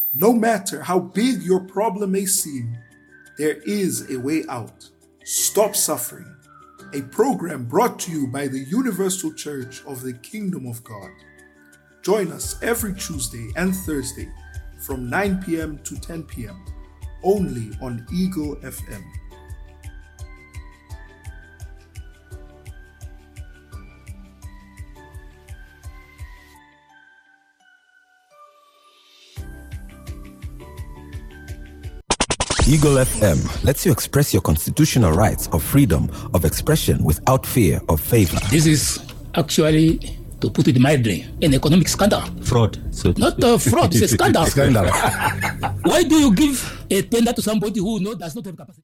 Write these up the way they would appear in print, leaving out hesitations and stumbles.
No matter how big your problem may seem, there is a way out. Stop Suffering, a program brought to you by the Universal Church of the Kingdom of God. Join us every Tuesday and Thursday from 9 p.m. to 10 p.m. only on Eagle FM. Eagle FM lets you express your constitutional rights of freedom of expression without fear of favor. This is actually, to put it mildly, an economic scandal. Fraud. So Not fraud, it's a scandal. Scandal. Why do you give a tender to somebody who does not have capacity?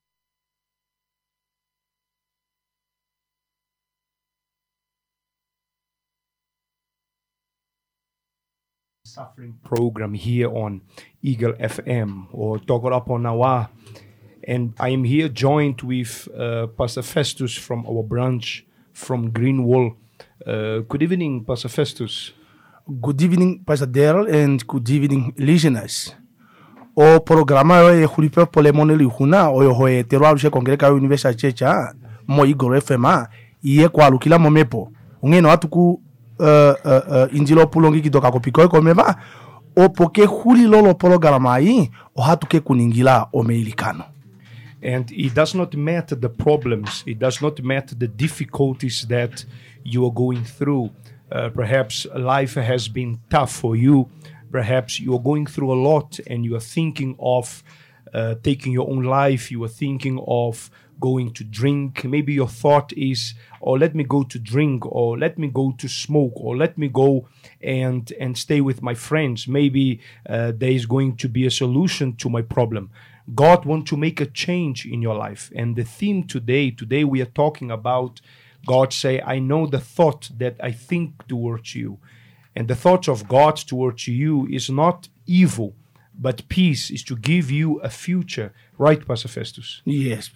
Suffering program here on Eagle FM or Togolapo Nawa. And I am here joined with Pastor Festus from our branch from Greenwall. Good evening, Pastor Festus. Good evening, Pastor Daryl, and good evening, listeners. O programa yo e hulipe pole moneli huna o yo hoe terwa ushe kongreka Universal Church mo Eagle FM iye kwa lukila momepo. Ungeno atuku injilo pulongi kidoka kopiko komeba o poke huli lolo programa yi o hatuke kuningila o meilikano. And it does not matter the problems, it does not matter the difficulties that you are going through. Perhaps life has been tough for you. Perhaps you are going through a lot and you are thinking of taking your own life. You are thinking of going to drink. Maybe your thought is, or let me go to drink, or let me go to smoke, or let me go and stay with my friends. Maybe there is going to be a solution to my problem. God wants to make a change in your life. And the theme today we are talking about, God say, I know the thought that I think towards you. And the thoughts of God towards you is not evil, but peace, is to give you a future. Right, Pastor Festus? Yes.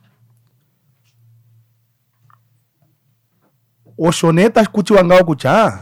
Oshoneta kutiwa ngao kucha.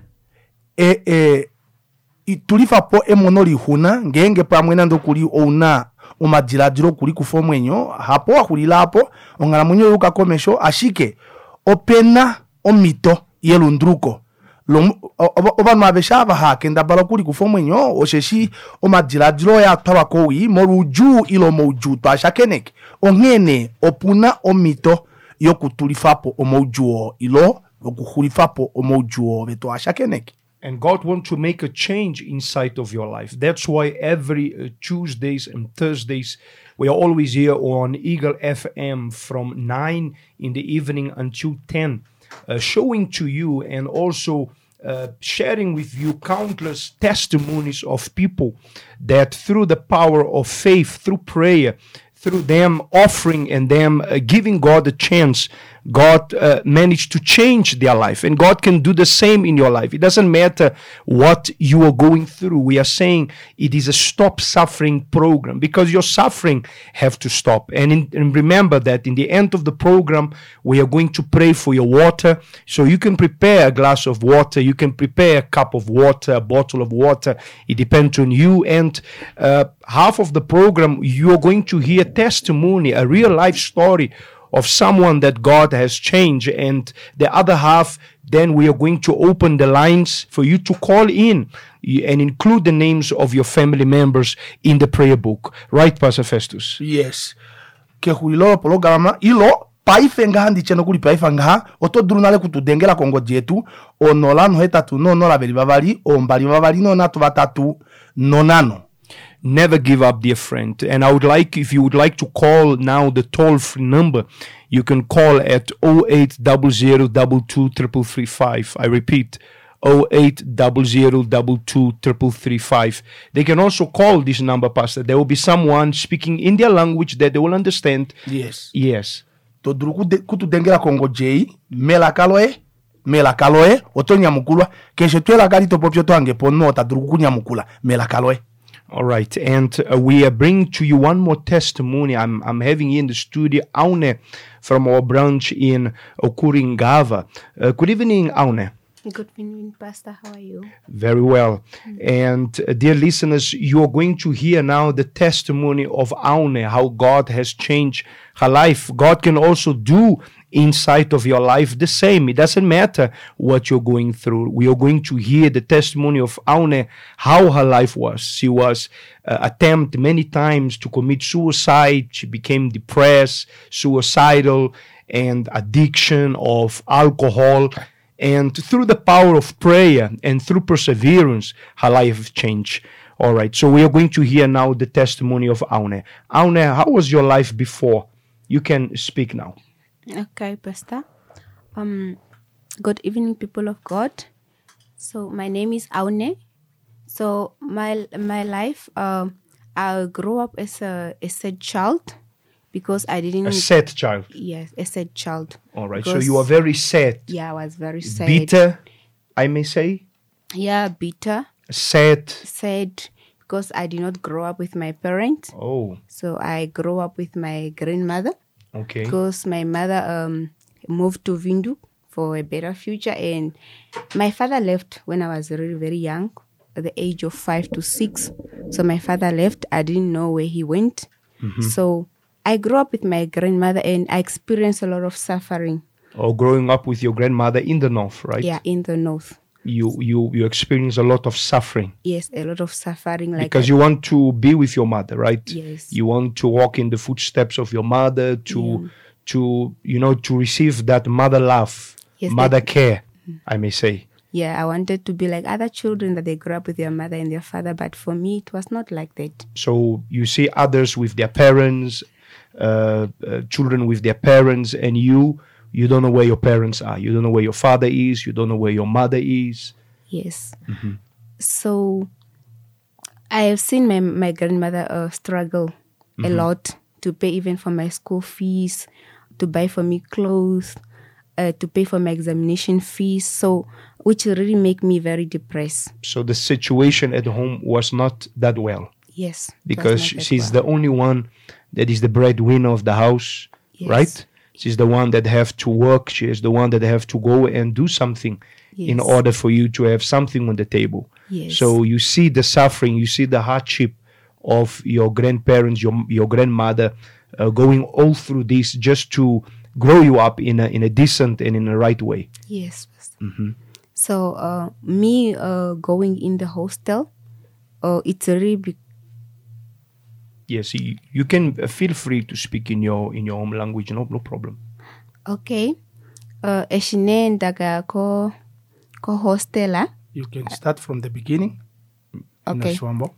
Tulifa po emonoli huna ngenge pamwena ndo kuli ona umajiradiro kuli kufomwenyo hapo akulila hapo ongala mwenyo yuka komesho ashike opena omito yelundruko oba mabeshaba hakenda balo kuli kufomwenyo osheshi omajiradiro ya tabakowi moruju ilo moju to ashakenek ongene opuna omito yokutulifapo omojuo ilo okuhulifapo omojuo beto ashakenek. And God wants to make a change inside of your life. That's why every Tuesdays and Thursdays, we are always here on Eagle FM from 9 in the evening until 10, showing to you and also sharing with you countless testimonies of people that through the power of faith, through prayer, through them offering and them giving God a chance, God managed to change their life. And God can do the same in your life. It doesn't matter what you are going through. We are saying it is a stop suffering program because your suffering have to stop. And remember that in the end of the program, we are going to pray for your water. So you can prepare a glass of water. You can prepare a cup of water, a bottle of water. It depends on you. And half of the program, you are going to hear testimony, a real life story of someone that God has changed. And the other half, then we are going to open the lines for you to call in and include the names of your family members in the prayer book. Right, Pastor Festus? Yes. Ke huilo programa ilo paifenga handi cheno kuli paifanga oto durunale kutudengela kongo jetu onola no hetatu no nola beli babali o mbali babali no natu batatu nonano. Never give up, dear friend. And I would like, if you would like to call now the toll-free number, you can call at 0800223335. I repeat, 0800223335. They can also call this number, Pastor. There will be someone speaking in their language that they will understand. Yes. Yes. To kutu dengela kongo jei mela kaloe oto nyamukulwa keshe twela gali to popyo to ange ponno ta druku nyamukula mela kaloe. All right, and we are bringing to you one more testimony. I'm having here in the studio Aune from our branch in Okuringava. Good evening, Aune. Good evening, Pastor. How are you? Very well. And dear listeners, you are going to hear now the testimony of Aune, how God has changed her life. God can also do inside of your life the same. It doesn't matter what you're going through. We are going to hear the testimony of Aune, how her life was. She was attempted many times to commit suicide. She became depressed, suicidal, and addiction of alcohol. And through the power of prayer and through perseverance, her life changed. All right, so we are going to hear now the testimony of Aune. Aune, how was your life before? You can speak now. Okay, Pastor. Good evening, people of God. So my name is Aune. So my life, I grew up as a sad child because I didn't. A sad child. Yes, a sad child. All right, so you are very sad. Yeah, I was very sad. Bitter, I may say. Yeah, bitter. Sad. Sad because I did not grow up with my parents. Oh. So I grew up with my grandmother. Okay. Because my mother moved to Vindu for a better future, and my father left when I was really very young, at the age of 5 to 6. So my father left. I didn't know where he went. So I grew up with my grandmother, and I experienced a lot of suffering. Or growing up with your grandmother in the north, right? Yeah, in the north. You experience a lot of suffering. Yes, a lot of suffering. Like because you want to be with your mother, right? Yes. You want to walk in the footsteps of your mother, to receive that mother love, Yes, mother care, I may say. Yeah, I wanted to be like other children that they grew up with their mother and their father, but for me, it was not like that. So you see others with their parents, children with their parents, and you don't know where your parents are. You don't know where your father is. You don't know where your mother is. Yes. So I have seen my grandmother struggle a lot to pay even for my school fees, to buy for me clothes, to pay for my examination fees. So which really make me very depressed. So the situation at home was not that well. Yes. Because she's the only one that is the breadwinner of the house, right? She's the one that have to work. She is the one that have to go and do something in order for you to have something on the table. Yes. So you see the suffering, you see the hardship of your grandparents, your grandmother going all through this just to grow you up in a decent and in a right way. Yes. So me going in the hostel, it's really Yes, you can feel free to speak in your home language, no problem. Okay. Eshine ndaga ko hostela. You can start from the beginning. Okay. Nashwambo.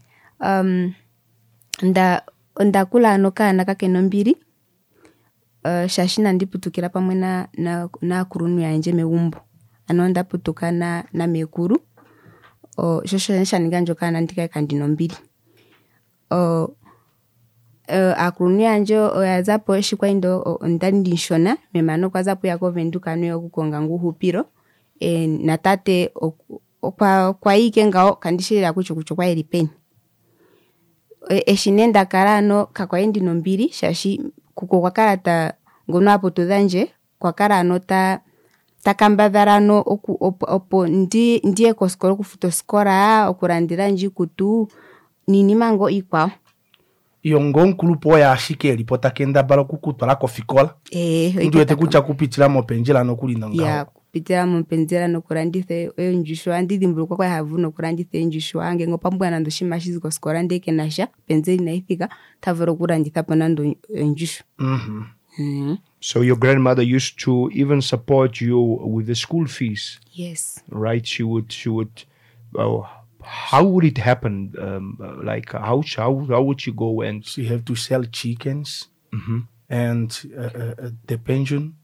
Ndakula anoka nakake nombiri. Shashina ndiputukira pamwe na kurunu yanje meumbu. Ano ndaputuka na mekuru. Shosho shaninganjoka nandika kandi nombiri. Akurunu yanjo yazapo shikwa indo ndandishona memano kwa zapo yako venduka no yokukonga nguhupiro natate kwa ikengao kandishira kucho kwa elipeni eshinenda karano kakwaendi nombiri shashi kuko kwa karata ngono apo tudanje kwa karano takambadharano opo ndiye koskoro kufutoskora okurandira njikutu nini mango ikwao iyo nkulupo ya ashike elipota kenda balo kukutwala kofikola ndu ete kucha kupitila mopenjela no kulinda ngao ya kupitila mopenjela no kurandithe njishwa ndidimbuluko kwa havu no kurandithe njishwa ange ngopambwa nando shimashizi koskora ndeke nasha penzeli na ithika tavero kuranditha panando njishwa. So your grandmother used to even support you with the school fees. Yes. Right? She would how would it happen? Like how would she go and she have to sell chickens and the pension?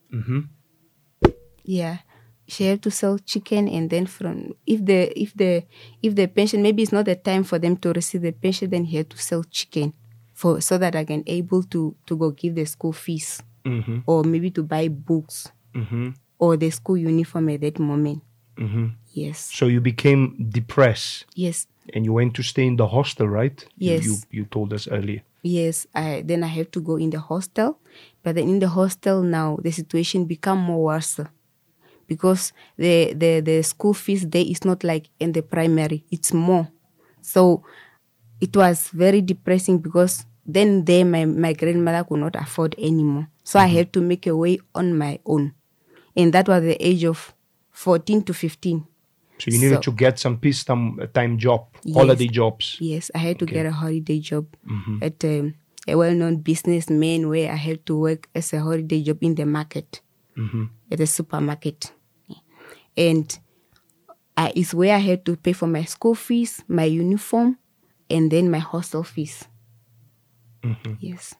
Yeah, she have to sell chicken, and then from if the pension, maybe it's not the time for them to receive the pension, then he had to sell chicken so that I can able to go give the school fees or maybe to buy books or the school uniform at that moment. Yes. So you became depressed. Yes. And you went to stay in the hostel, right? Yes. You told us earlier. Yes. Then I have to go in the hostel. But then in the hostel now, the situation become more worse. because the school fees there is not like in the primary, it's more. So it was very depressing because then there my grandmother could not afford anymore. So I had to make a way on my own. And that was the age of 14 to 15. So you needed to get some peacetime job, holiday jobs. Yes, I had to get a holiday job at a well-known businessman where I had to work as a holiday job in the market, at a supermarket. And it's where I had to pay for my school fees, my uniform, and then my hostel fees. Yes.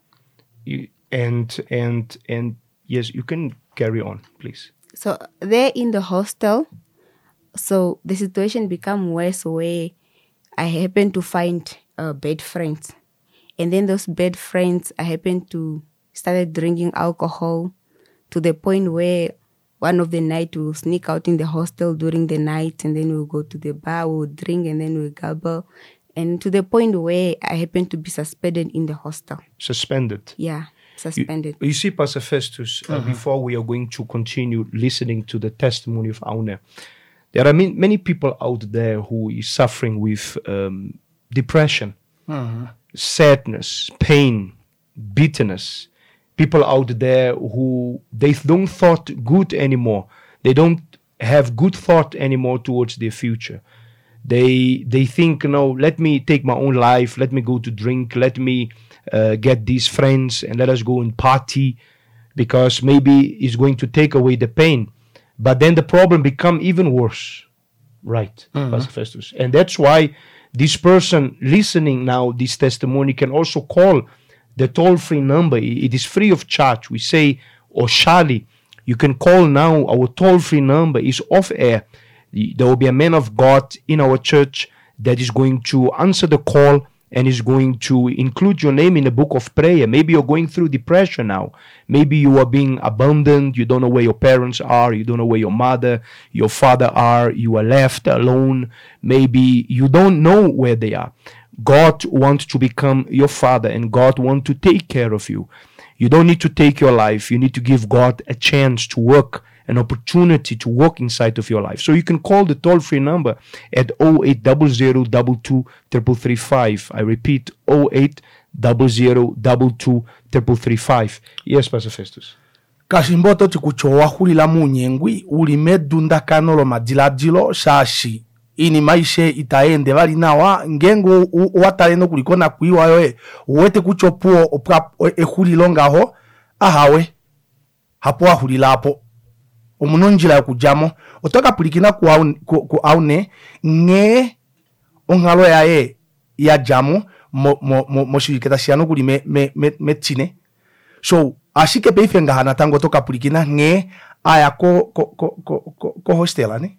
And yes, you can carry on, please. So there in the hostel, so the situation became worse where I happened to find bad friends. And then those bad friends, I happened to started drinking alcohol to the point where one of the night we'll sneak out in the hostel during the night, and then we'll go to the bar, we'll drink, and then we'll gabble. And to the point where I happened to be suspended in the hostel. Suspended? Yeah, suspended. You see, Pastor Festus, before we are going to continue listening to the testimony of Aune, there are many people out there who is suffering with depression, sadness, pain, bitterness. People out there who they don't thought good anymore. They don't have good thought anymore towards their future. They think, no, let me take my own life. Let me go to drink. Let me get these friends and let us go and party, because maybe it's going to take away the pain. But then the problem become even worse, right, Pastor Festus? And that's why this person listening now, this testimony, can also call the toll-free number. It is free of charge. We say, Oshali, you can call now. Our toll-free number is off air. There will be a man of God in our church that is going to answer the call and is going to include your name in the book of prayer. Maybe you're going through depression now. Maybe you are being abandoned. You don't know where your parents are. You don't know where your mother, your father are. You are left alone. Maybe you don't know where they are. God wants to become your father, and God wants to take care of you. You don't need to take your life. You need to give God a chance to work, an opportunity to work inside of your life. So you can call the toll-free number at 0800223335. I repeat, 0800223335. Yes, Pastor Festus. Kashimboto chikuchowa hulila munyengwi ulime dunda kanolo madilajilo shashi ini maishe itaende bali nawa ngengo wataleno kulikona kuiwa yoe uwete kuchopuo opra ehulilo ngaho ahawe hapo ahulilapo omunonjila kujamo otoka pulikina ku aune nge ongalo yae ya jamo mo shiriketa shiano kuli me tine. So ashike peifenga hana tango toka pulikina nge aya ko hostela ne.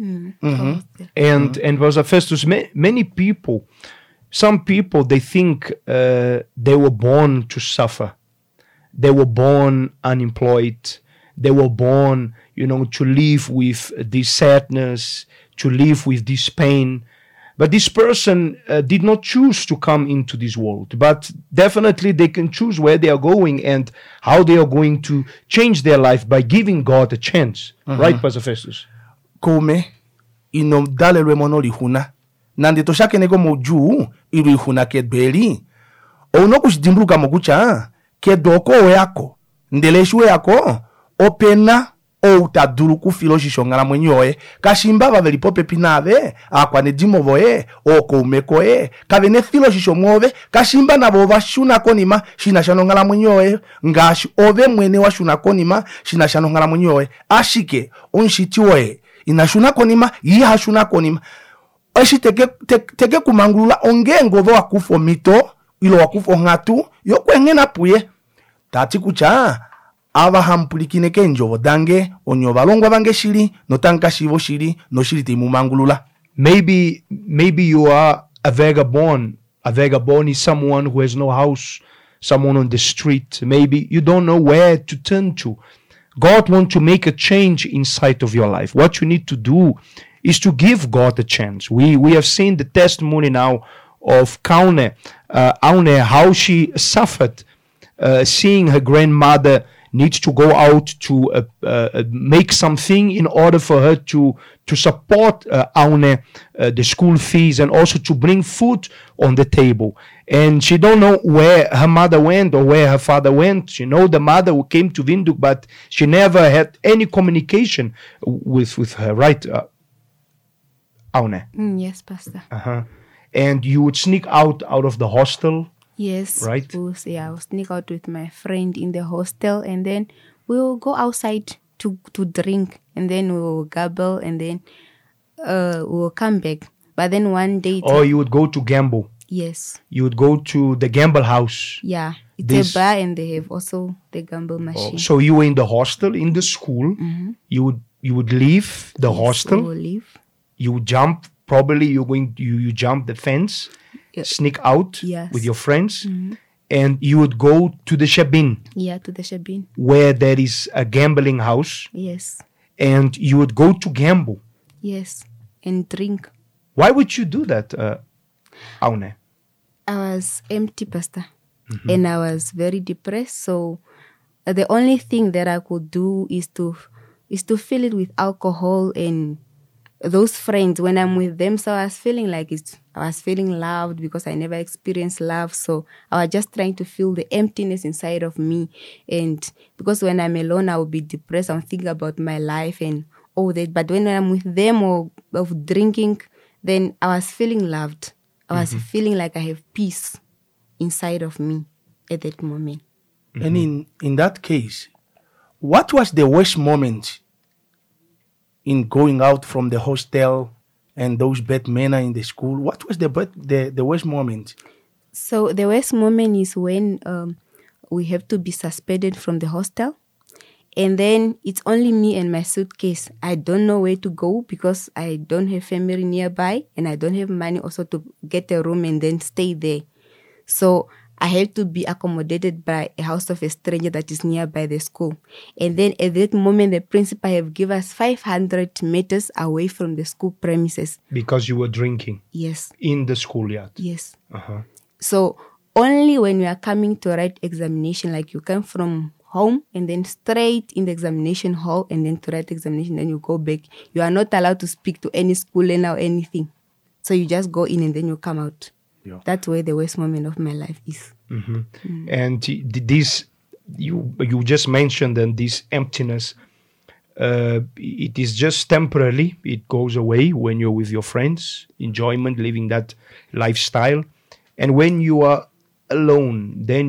And Pastor Festus, many people, some people, they think they were born to suffer. They were born unemployed. They were born, to live with this sadness, to live with this pain. But this person did not choose to come into this world. But definitely they can choose where they are going and how they are going to change their life by giving God a chance. Right, Pastor Festus? Kome ino dale remono lihuna nandi toshake nego moju iru ihuna kedbeli ono kushidimruka mokucha kedoko yako ndeleshu yako opena o utaduru kufilo shishongala mwenyoe kashimba baveli pope pinave akwane dimovoe oko umekoe kavene filo shishomove kashimba nabo bashuna konima shina shanongala mwenyoe ngashi ove mwene wa shuna konima shina shanongala mwenyoe ashike onshitiwe inashuna konima yihashuna konima ashi teke kumangulula ongengo vo wakufo mito ilo wakufo ngatu yokwengena puye tati kucha ava hampulikine kenjo dange onyo balongwa bange shiri no tanka shivo shiri no shiri timu mangulula. Maybe you are a vagabond. A vagabond is someone who has no house, someone on the street. Maybe you don't know where to turn to. God wants to make a change inside of your life. What you need to do is to give God a chance. We have seen the testimony now of Aune, how she suffered seeing her grandmother needs to go out to make something in order for her to support Aune, the school fees, and also to bring food on the table. And she don't know where her mother went or where her father went. She know the mother who came to Windhoek, but she never had any communication with her, right, Aune? Yes, Pastor. And you would sneak out of the hostel. Yes. Right? I'll sneak out with my friend in the hostel, and then we'll go outside to drink, and then we'll gabble, and then we'll come back. But then one day... you would go to gamble. Yes. You would go to the gamble house. Yeah. It's a bar, and they have also the gamble machine. So you were in the hostel, in the school. You would leave the hostel. We will leave. You would jump. Probably you jump the fence, sneak out with your friends, and you would go to the Shabin. Yeah, to the Shabin. Where there is a gambling house. Yes. And you would go to gamble. Yes, and drink. Why would you do that, Aune? I was empty, Pastor, and I was very depressed. So the only thing that I could do is to fill it with alcohol and those friends. When I'm with them, so I was feeling I was feeling loved because I never experienced love. So I was just trying to feel the emptiness inside of me. And because when I'm alone, I will be depressed. I'm thinking about my life and all that. But when I'm with them or of drinking, then I was feeling loved. I was feeling like I have peace inside of me at that moment. And in that case, what was the worst moment in going out from the hostel and those bad manner in the school? What was the worst moment? So the worst moment is when we have to be suspended from the hostel. And then it's only me and my suitcase. I don't know where to go because I don't have family nearby and I don't have money also to get a room and then stay there. So I have to be accommodated by a house of a stranger that is nearby the school. And then at that moment, the principal have given us 500 meters away from the school premises. Because you were drinking? Yes. In the schoolyard? Yes. So only when you are coming to write examination, like you come from home and then straight in the examination hall and then to write examination, then you go back. You are not allowed to speak to any schooler or anything. So you just go in and then you come out. Yeah. That's where the worst moment of my life is. And this, you just mentioned, and this emptiness, it is just temporarily. It goes away when you're with your friends, enjoyment, living that lifestyle. And when you are alone, then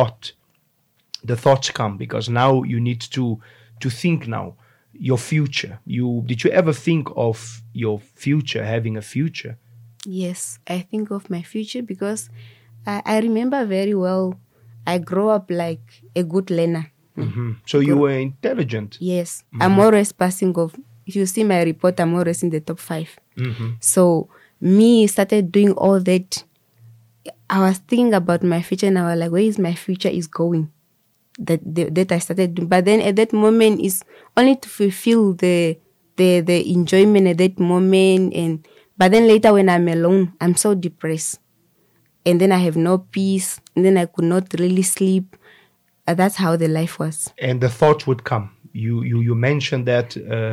the thoughts come, because now you need to think now your future. Did you ever think of your future, having a future? Yes, I think of my future because I remember very well I grew up like a good learner. So you were intelligent? Yes. I'm always passing off. If you see my report, I'm always in the top 5. So me started doing all that. I was thinking about my future and I was like, where is my future is going? That I started doing. But then at that moment is only to fulfill the enjoyment at that moment. But then later when I'm alone, I'm so depressed. And then I have no peace. And then I could not really sleep. That's how the life was. And the thoughts would come. You mentioned that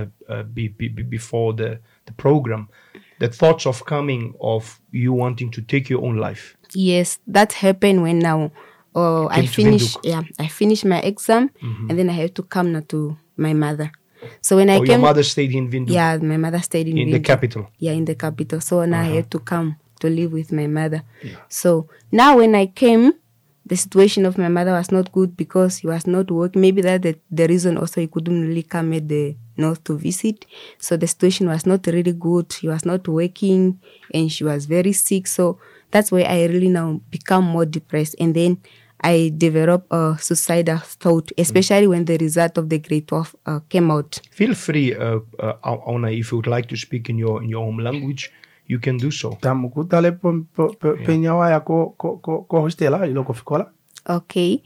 before the program. The thoughts of coming of you wanting to take your own life. Yes, that happened when now I finished my exam. And then I had to come now to my mother. So when I came, your mother stayed in Windhoek? Yeah, my mother stayed in Windhoek. The capital? Yeah, in the capital. So now I had to come to live with my mother. Yeah. So now when I came, the situation of my mother was not good because he was not working. Maybe that's the reason also he couldn't really come at the north to visit. So the situation was not really good. He was not working and she was very sick. So that's why I really now become more depressed. And then I developed a suicidal thought, especially when the result of the grade 12 came out. Feel free, Aune, if you would like to speak in your home language, you can do so. Okay.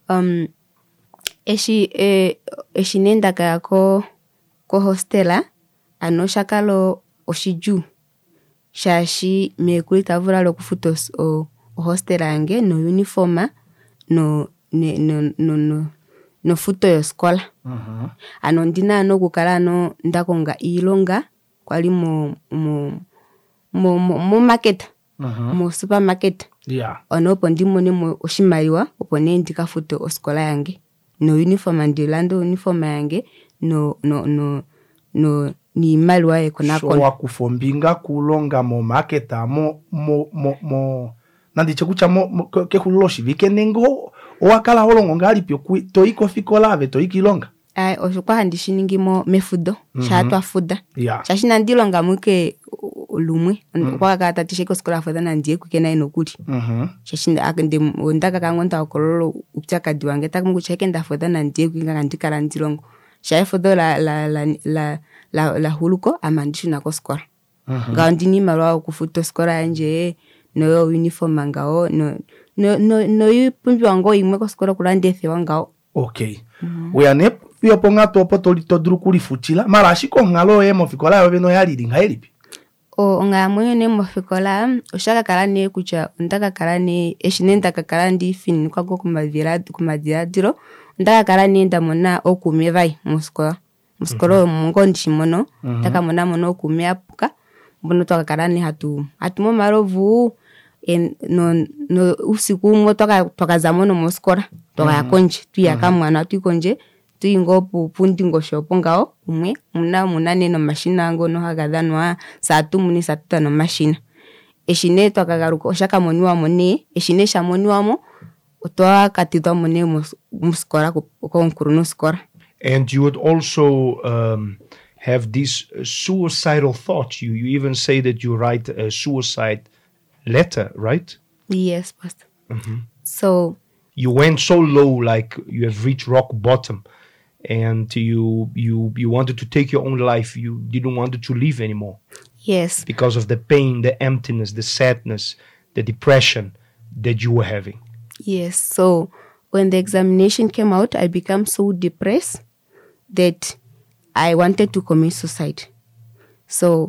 Eshinenda ka ko hostela anoshakalo oshiju shashi mekulita vula lokufutos o hostela ange no uniforma no nofuto yosikola. Ano ndina ano kukala ano ndakonga ilonga kwali mu market, mu supermarket. Yeah. Onopo ndimone mu oshimaliwa opo ne ndikafuto osikola yange. No uniform andilando uniform yange no ni iimaliwa yekonako. So wakufombinga kulonga mo market mo nandiche kucha mo kehululoshi vikenengo owakala holongo ngali pyo toiko fikolave toikilonga. Oshukwa handishiningi mo mefudo shatwa fuda. Yeah. Shashina ndilonga muke lumwe kwa kata tisheko skola fuda na ndiye kukena inokuli. Shashina akende ndaka kangonta okololo upchakadi wange takumu kucheke ndafuda na ndiye kukinga ndikala ndilongo. Shafudo la huluko amandishu na koskola. Gaundi ni marwa kufuto skola nje no uniform ngao no yupumbi wango imwe koskola kulandefe wangao. Okay. Uyane yo ponga topo tolito kuli futila mara ashiko ngalo emo fikola yo beno yali ngaelipi. Nga mwenye ne mofikola oshaka kala ne kucha ndaka kala ne eshinenda kakala ndi fin kwa kumadiro ndaka kala ne ndamona okume vai muskola mungo ndishimono ndaka mona mono okume apuka mbono twakakala ne hatumo marovu no usiku mo twakazamono muskola twakakonje tuyaka mwana tuikonje tuyingopu pundi ngoshopo ngao umwe muna neno mashina ngo no hagadanwa satu muni satu no mashina eshine twakagaruka oshaka moniwa mone eshine shamoniwa mo otwa katitwa mone muskola ko nkuruno skora. And you would also have these suicidal thoughts. You even say that you write a suicide letter, right? Yes, Pastor. So you went so low, like you have reached rock bottom, and you wanted to take your own life. You didn't want to live anymore. Yes. Because of the pain, the emptiness, the sadness, the depression that you were having. Yes. So when the examination came out, I became so depressed that I wanted to commit suicide. So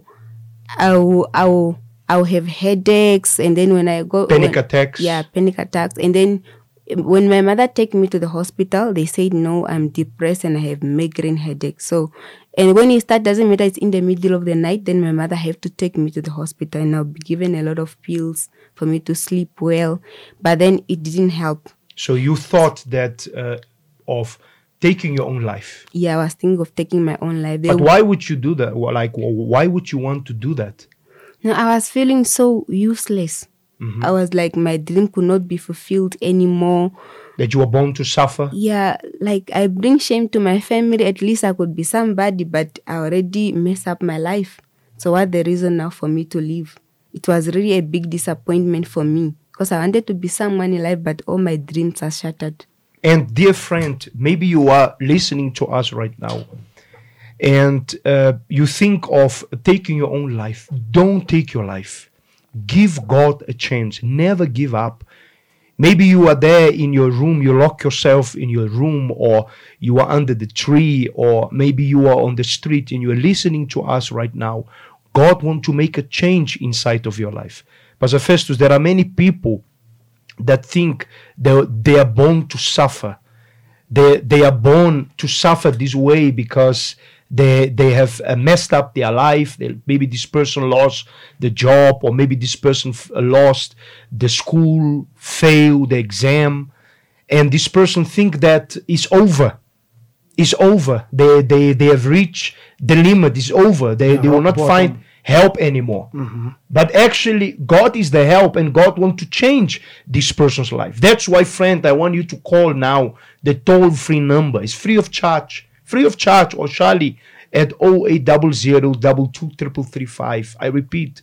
I'll have headaches, and then when I go panic attacks. Yeah, panic attacks. And then when my mother take me to the hospital, they said no, I'm depressed and I have migraine headache. So, and when it start, doesn't matter, it's in the middle of the night, then my mother have to take me to the hospital, and I'll be given a lot of pills for me to sleep well. But then it didn't help. So you thought that of taking your own life? Yeah, I was thinking of taking my own life. But why would you do that? Like, why would you want to do that? No, I was feeling so useless. I was like, my dream could not be fulfilled anymore. That you were born to suffer? Yeah, like I bring shame to my family. At least I could be somebody, but I already messed up my life. So what's the reason now for me to live? It was really a big disappointment for me because I wanted to be someone in life, but all my dreams are shattered. And dear friend, maybe you are listening to us right now and you think of taking your own life. Don't take your life. Give God a chance. Never give up. Maybe you are there in your room, you lock yourself in your room, or you are under the tree, or maybe you are on the street and you are listening to us right now. God wants to make a change inside of your life. Pastor Festus, there are many people that think they are born to suffer. They are born to suffer this way because they have messed up their life. Maybe this person lost the job, or maybe this person lost the school, failed the exam, and this person think that it's over. It's over. They have reached the limit. It's over. They will not find help anymore. But actually, God is the help, and God wants to change this person's life. That's why, friend, I want you to call now the toll-free number. It's free of charge. Free of charge, or Charlie, at 0800-223335. I repeat,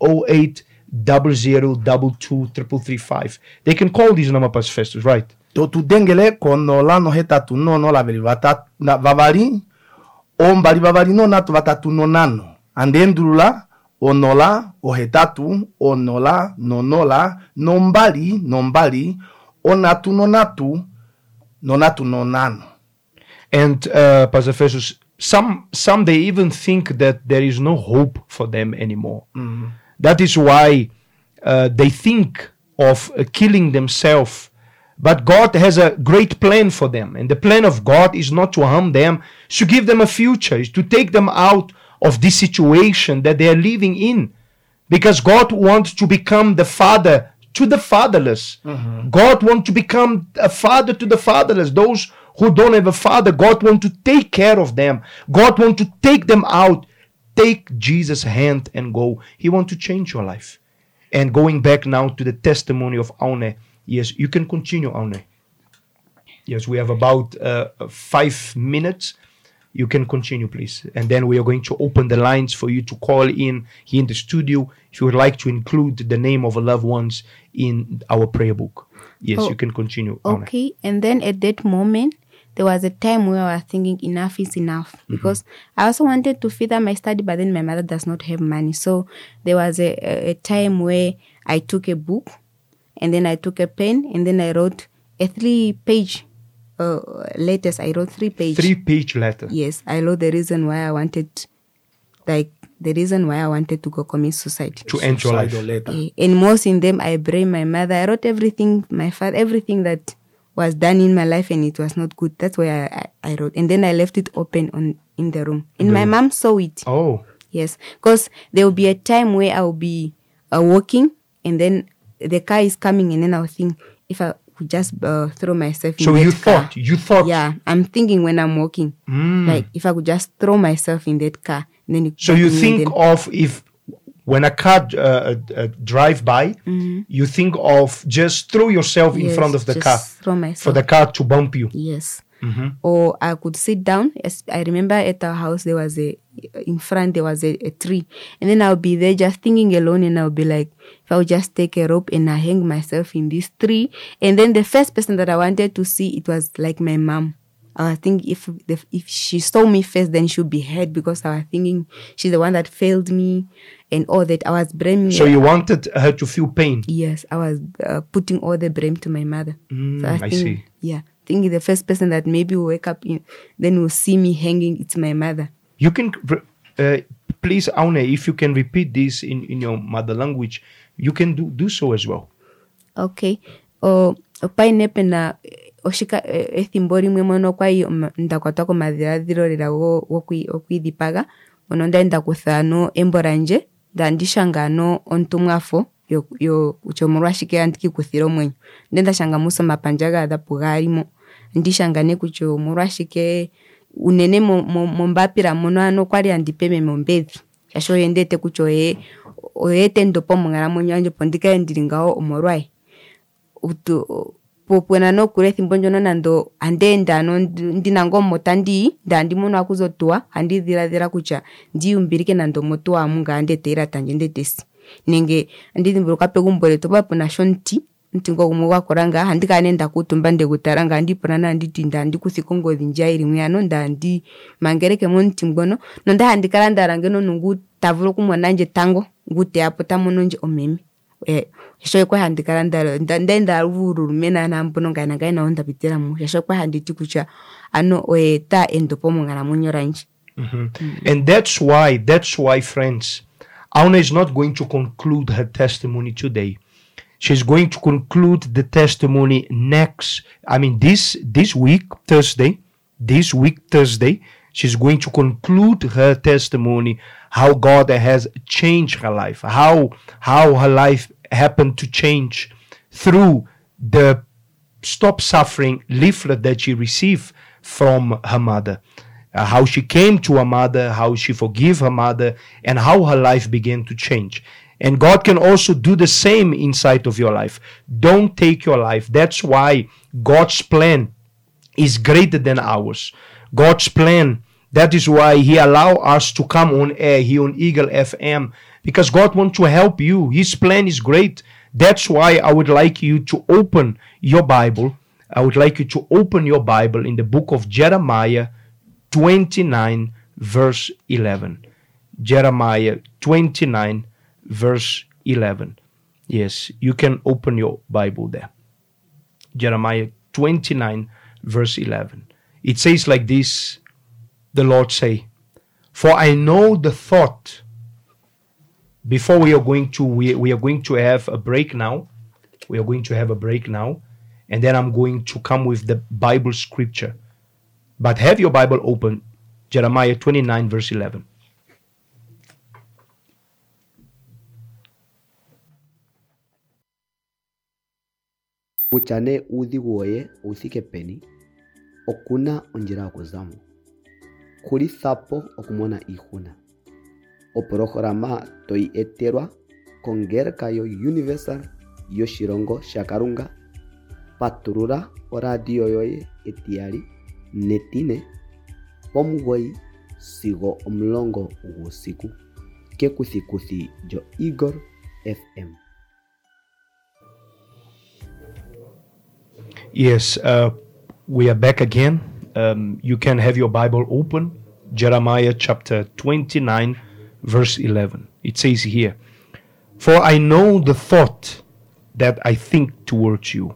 0800-223335. They can call this number, Pastor Festus, right? To dengele konola no hetatu no no la velivata na vavari ombali vavari no natu vatatu no nano andendrula onola ohetatu onola nonola nombali onatu no natu no nano. And Pastor Festus, some they even think that there is no hope for them anymore. That is why they think of killing themselves. But God has a great plan for them. And the plan of God is not to harm them, it's to give them a future, is to take them out of this situation that they are living in. Because God wants to become the father to the fatherless. God wants to become a father to the fatherless. Those who don't have a father, God wants to take care of them. God wants to take them out. Take Jesus' hand and go. He wants to change your life. And going back now to the testimony of Aune. Yes, you can continue, Aune. Yes, we have about 5 minutes. You can continue, please. And then we are going to open the lines for you to call in here in the studio if you would like to include the name of a loved ones in our prayer book. Yes, you can continue, Aune. Okay, and then at that moment, there was a time where I was thinking enough is enough, because I also wanted to further my study, but then my mother does not have money. So there was a time where I took a book, and then I took a pen, and then I wrote a 3-page letters. I wrote 3 pages. 3-page letter. Yes, I wrote the reason why I wanted, to go commit suicide. To end your life. And most in them, I blame my mother. I wrote everything, my father, everything that was done in my life, and it was not good. That's why I wrote. And then I left it open in the room. And my mom saw it. Oh. Yes, because there will be a time where I will be walking, and then the car is coming, and then I'll think, if I could just throw myself in that car. You thought? Yeah, I'm thinking when I'm walking. Like, if I could just throw myself in that car. And then so you think of if when a car drive by, you think of just throw yourself in front of the car throw myself. For the car to bump you. Yes. Or I could sit down. I remember at our house in front there was a tree, and then I'll be there just thinking alone, and I'll be like, if I would just take a rope and I hang myself in this tree. And then the first person that I wanted to see, it was like my mom. I was thinking if she saw me first, then she'll be hurt, because I was thinking she's the one that failed me and all that. I was blaming So you wanted her to feel pain? Yes, I was putting all the blame to my mother. So I see. Yeah, thinking the first person that maybe will wake up, then will see me hanging, it's my mother. You can, please, Aune, if you can repeat this in your mother language, you can do so as well. Okay. Opainepe na oshika ethimbo rimwe mono kwai ndakwatwa komadhiladhilo lela gokwidhipaga, ono ndaenda kutha ano embo randje ndandishanga ano ontumwafo chomolwa shike andikikuthila omwenyo. Ndendashanga muso mapandja gaadhapo gaalimo, ndishanga ne kutya omolwa shike unene mombapila mono ano kwali andipeme mombedhi, shasho oyendete kutya oyete ndopo mongalamwenyo yandje po ndikale ndili ngawo omolwaye. Popwena no kule thimbo ndjono nando andenda ano ndinango mota ndandi mono akuzotua andi dhiladhila kutya ndiyumbirike nando moto wa munga andetera tanje ndetesi nenge andidhimbuluka pegumbo letu papo nasho nti ngo gumwe gwakolanga andikaanenda kutumba ndegutalanga andipona nditi ndandikuthika ongodhi ndjaili muyano ndandi mangereke monti ngono nonda handikala ndalange nonungu tavulu kumona nje tango ngute apo tamono nje omeme. Shasho kwa handikala ndenda vurumena na mbono ngaina onda pitela mu shasho kwa handiti kutya ano oeta endopo mongalamwenyo ranje. And that's why friends, Aune is not going to conclude her testimony today. She's going to conclude the testimony this week Thursday, she's going to conclude her testimony, how God has changed her life, how her life happened to change through the Stop Suffering leaflet that she received from her mother. How she came to her mother, how she forgave her mother, and how her life began to change. And God can also do the same inside of your life. Don't take your life. That's why God's plan is greater than ours. God's plan, that is why He allowed us to come on air here on Eagle FM, because God wants to help you. His plan is great. That's why I would like you to open your Bible. I would like you to open your Bible in the book of Jeremiah 29 verse 11. Jeremiah 29 verse 11. Yes, you can open your Bible there. Jeremiah 29 verse 11. It says like this, the Lord say, for I know the thought. Before we are going to have a break now. We are going to have a break now. and then I'm going to come with the Bible scripture. But have your Bible open, Jeremiah 29 verse 11. Uchane udhiwoye uthike peni, okuna onjira okuzamu. Kuli thapo okumona ihuna. Oprograma toi eterwa kongerka yo Universal yoshilongo shakalunga. Paturura oradio yoye etiali netine pomugoi sigo omulongo usiku kekuthikuthi jo Eagle FM. Yes, we are back again. You can have your Bible open. Jeremiah chapter 29 verse 11. It says here, "For I know the thought that I think towards you.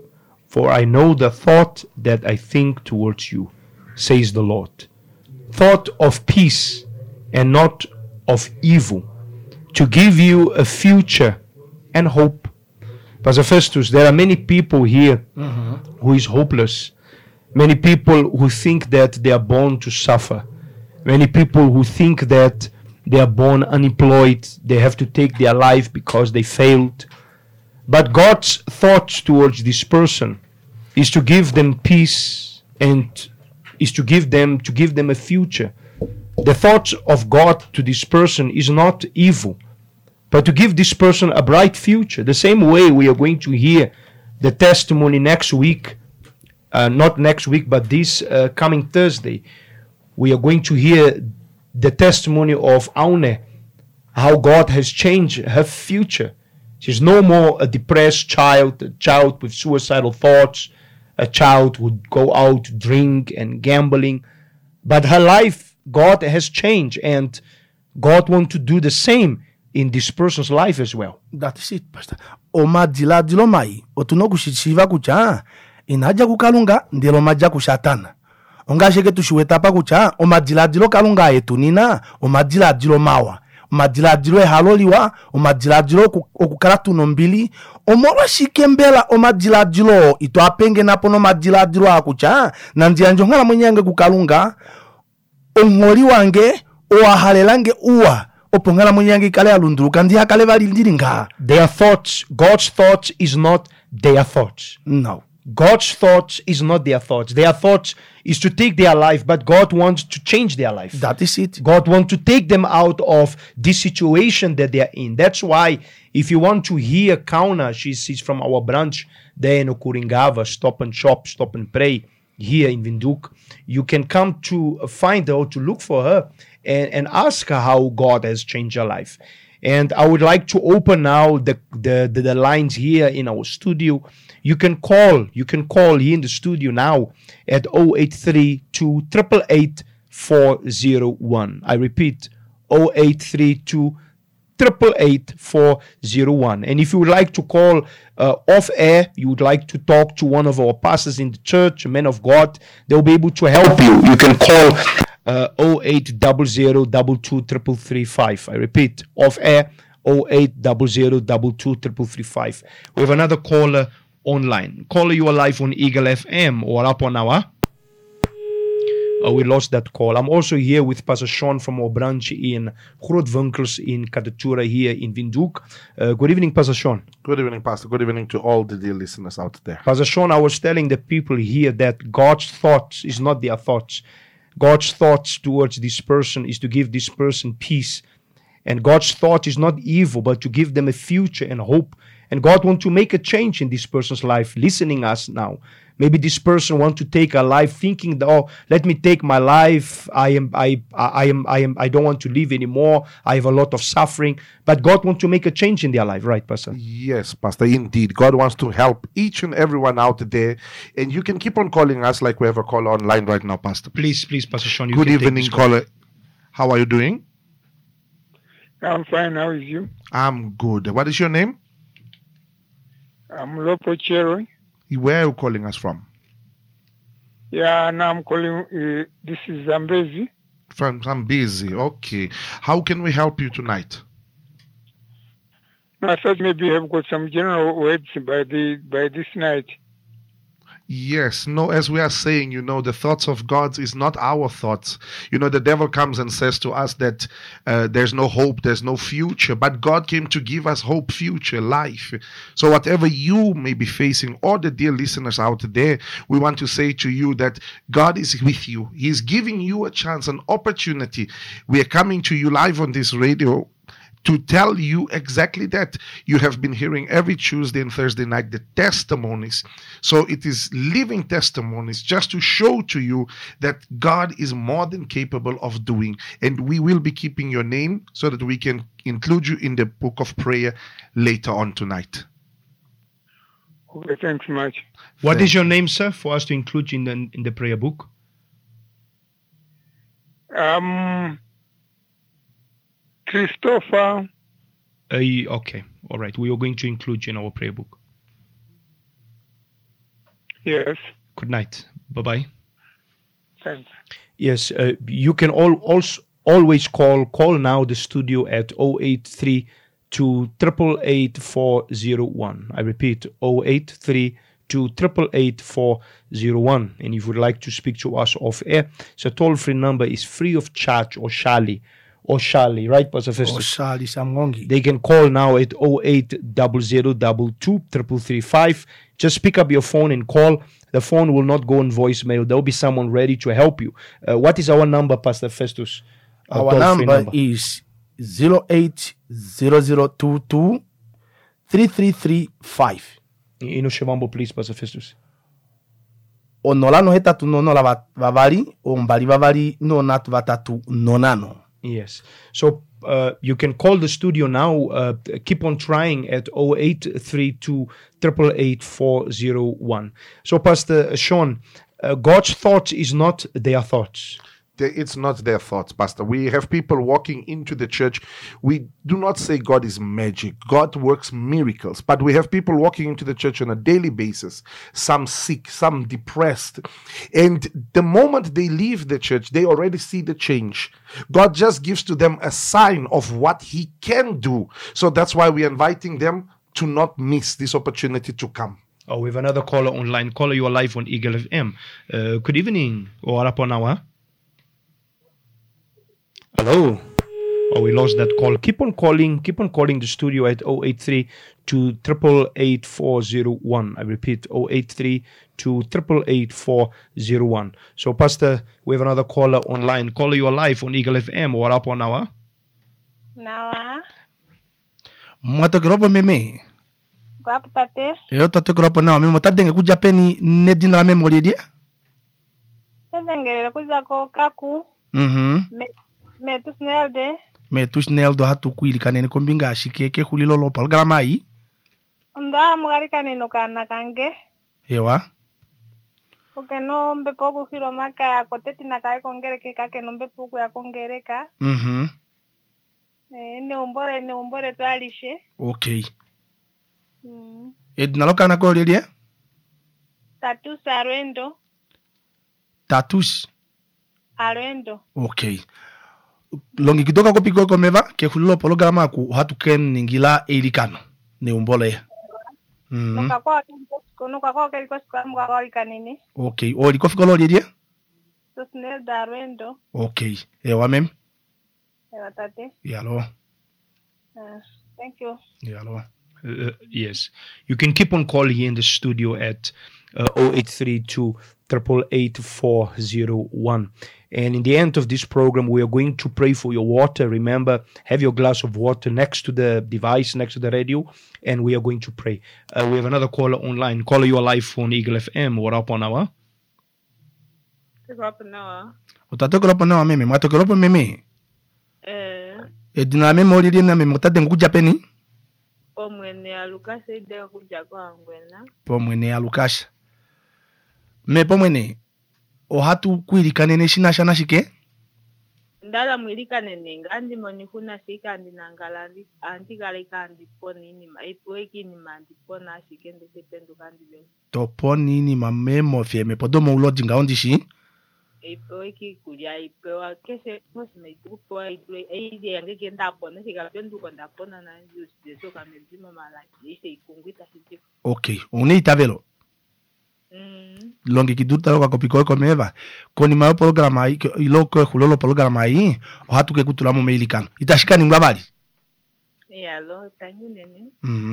For I know the thought that I think towards you, says the Lord. Thought of peace and not of evil, to give you a future and hope." Pastor Festus, there are many people here who is hopeless. Many people who think that they are born to suffer. Many people who think that they are born unemployed. They have to take their life because they failed. But God's thoughts towards this person is to give them peace and is to give them a future. The thoughts of God to this person is not evil, but to give this person a bright future. The same way we are going to hear the testimony next week, not next week, but this coming Thursday, we are going to hear the testimony of Aune, how God has changed her future. She's no more a depressed child, a child with suicidal thoughts, a child who would go out drink and gambling. But her life, God has changed, and God wants to do the same in this person's life as well. That is it, Pastor. Omadila dilomai, otuno kushiva kucha, inaja kukalunga, ndilo maja kushatana. Onga sheke tushueta pa kucha, omadila dilo kalunga etunina, omadila dilo mawa. Omadila dilo ehaloliwa, omadila dilo okukala tunombili, omoro shikembela omadila dilo, ito apenge napono omadila dilo akucha, nandia njongala mwenyange kukalunga, ongoli wange, oahalelange uwa, opongala mwenyange kale alunduruka, ndia kale valindiringa. Their thoughts, God's thoughts is not their thoughts. No. God's thoughts is not their thoughts. Their thoughts is to take their life, but God wants to change their life. That is it. God wants to take them out of this situation that they're in. That's why if you want to hear Kauna, she's from our branch there in Okuringava, Stop and Shop, Stop and Pray, here in Windhoek. You can come to find her or to look for her and ask her how God has changed her life. And I would like to open now the lines here in our studio. You can call here in the studio now at 0832 888 401. I repeat, 0832 888 401. And if you would like to call off air, you would like to talk to one of our pastors in the church, a man of God, they'll be able to help you. You can call 0800 22 335. I repeat, off air, 0800 22 335. We have another caller online. Caller, you are live on Eagle FM or up on our. We lost that call. I'm also here with Pastor Sean from our branch in Grootwinkels in Katatura here in Windhoek. Good evening, Pastor Sean. Good evening, Pastor. Good evening to all the dear listeners out there. Pastor Sean, I was telling the people here that God's thoughts is not their thoughts. God's thoughts towards this person is to give this person peace. And God's thought is not evil, but to give them a future and hope. And God wants to make a change in this person's life, listening us now. Maybe this person wants to take a life thinking, oh, let me take my life. I don't want to live anymore. I have a lot of suffering. But God wants to make a change in their life, right, Pastor? Yes, Pastor, indeed. God wants to help each and everyone out there. And you can keep on calling us like we have a caller online right now, Pastor. Please, Pastor Sean. Good evening, caller. How are you doing? I'm fine. How is you? I'm good. What is your name? I'm Lopo Cherry. Where are you calling us from? Yeah, now I'm calling, this is Zambezi. From Zambezi, okay. How can we help you tonight? I thought maybe I've got some general words by this night. Yes, no, as we are saying, the thoughts of God is not our thoughts. The devil comes and says to us that there's no hope, there's no future, but God came to give us hope, future, life. So whatever you may be facing, all the dear listeners out there, we want to say to you that God is with you. He's giving you a chance, an opportunity. We are coming to you live on this radio to tell you exactly that. You have been hearing every Tuesday and Thursday night the testimonies. So it is living testimonies just to show to you that God is more than capable of doing. And we will be keeping your name so that we can include you in the book of prayer later on tonight. Okay, thanks much. What is your name, sir, for us to include you in the prayer book? Christopher. Okay, all right. We are going to include you in our prayer book. Yes. Good night. Bye-bye. Thanks. Yes, you can always call now the studio at 083 888 401. I repeat, 083 888 401. And if you would like to speak to us off air, so toll-free number is free of charge, or Charlie, right, Pastor Festus? Or Charlie Samgongi. They can call now at 0800223335. Just pick up your phone and call. The phone will not go on voicemail. There will be someone ready to help you. What is our number, Pastor Festus? Our number is 080022 3335. Ino Shivambo, please, Pastor Festus. Onolano hetatu nonola vavali, ombali vavali no natu vatatu nonano. Yes. So you can call the studio now. Keep on trying at 0832 888 401. So, Pastor Sean, God's thoughts is not their thoughts. It's not their thoughts, Pastor. We have people walking into the church. We do not say God is magic. God works miracles. But we have people walking into the church on a daily basis. Some sick, some depressed. And the moment they leave the church, they already see the change. God just gives to them a sign of what He can do. So that's why we're inviting them to not miss this opportunity to come. Oh, we have another caller online. Caller, you are live on Eagle FM. Good evening. Orapanawa. Hello. Oh, we lost that call. Keep on calling the studio at 083 888 401. I repeat, 083 888 401. So, Pastor, we have another caller online. Caller, you are live on Eagle FM. What up on now? Nawa. Matogropo meme. Guapo tate. Eu tô gropo não, mesmo tá dentro do Japani nedina memória dia. Tengere kuza ko kaku. Metus nelde. Metus neldo hatu kuili kanene kombinga ashike ke hulilo lo programa aí. Nda mugari kaneno kana kange. Ewa. Porque no mbe poku hiro maka koteti na kai kongere ke kake no mbe poku ya kongere ka. Ne umbore twalishe. Okay. Edna lokana ko lilia? Tatus Arwendo. Tatus Arwendo. Okay. Longi kidoka ko piko ko meva ke hulilo programa ku hatu ken ningila elikano ne umbole. Nuka kwa ke kosko mga kwa kanini. Okay. O liko fikolo lilia? Tusnel Darwendo. Okay. Ewa mem. Ewa tate. Yalo. Thank you. Yalo. Yes. You can keep on calling here in the studio at 0832 888 401. And in the end of this program, we are going to pray for your water. Remember, have your glass of water next to the device, next to the radio, and we are going to pray. We have another caller online. Caller, you are live on Eagle FM. What up on our? Utatokolopa nawa meme, matokolopa meme. Edina meme oli dina meme mutade ngujapeni. Pomwene ya Lukasa ide kuja kwa ngwena. Pomwene ya Lukasa. Me pomwene o hatu kuilikanene shinashana shike? Ndala mwilikanene ngandi moni kuna shika andi nangalandi antigale kandi poni ni maipoeki ni mandi pona shike ndese pendu kandi le. To poni ni mamemo fieme podomo ulodi ngaondi shi? Ipoeki kuja ipewa kese mosme itupo ide yange kenda pona shika pendu konda pona na njusi deso kamezima mala ise ikungwita shike. Okay, uneita velo. longe kiduta loka kopiko eko meva koni mayo programa iloko hulolo programa hii hatu ke kutula mu mailikano itashika ni ngabali lo tangu nene.